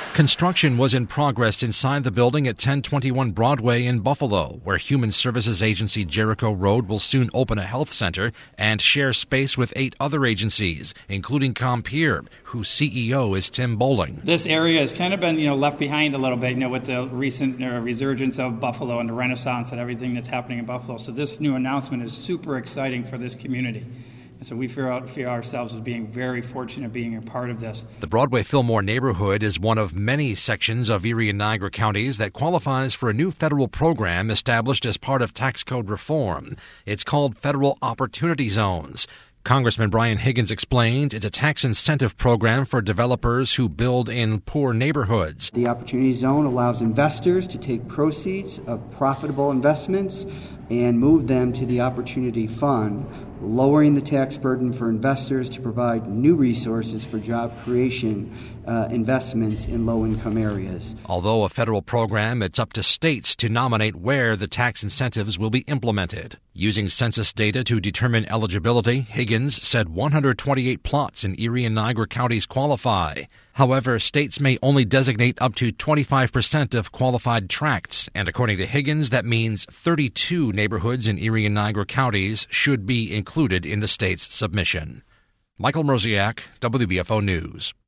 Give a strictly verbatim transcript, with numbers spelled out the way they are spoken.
Construction was in progress inside the building at ten twenty-one Broadway in Buffalo, where Human Services Agency Jericho Road will soon open a health center and share space with eight other agencies, including Compeer, whose C E O is Tim Bowling. This area has kind of been, you know, left behind a little bit, you know, with the recent uh, resurgence of Buffalo and the Renaissance and everything that's happening in Buffalo. So this new announcement is super exciting for this community. And so we feel, feel ourselves as being very fortunate being a part of this. The Broadway Fillmore neighborhood is one of many sections of Erie and Niagara counties that qualifies for a new federal program established as part of tax code reform. It's called Federal Opportunity Zones. Congressman Brian Higgins explained it's a tax incentive program for developers who build in poor neighborhoods. The Opportunity Zone allows investors to take proceeds of profitable investments and move them to the Opportunity Fund, lowering the tax burden for investors to provide new resources for job creation uh, investments in low-income areas. Although a federal program, it's up to states to nominate where the tax incentives will be implemented. Using census data to determine eligibility, Higgins said one hundred twenty-eight plots in Erie and Niagara counties qualify. However, states may only designate up to twenty-five percent of qualified tracts, and according to Higgins, that means thirty-two neighborhoods in Erie and Niagara counties should be included in the state's submission. Michael Mrosiak, W B F O News.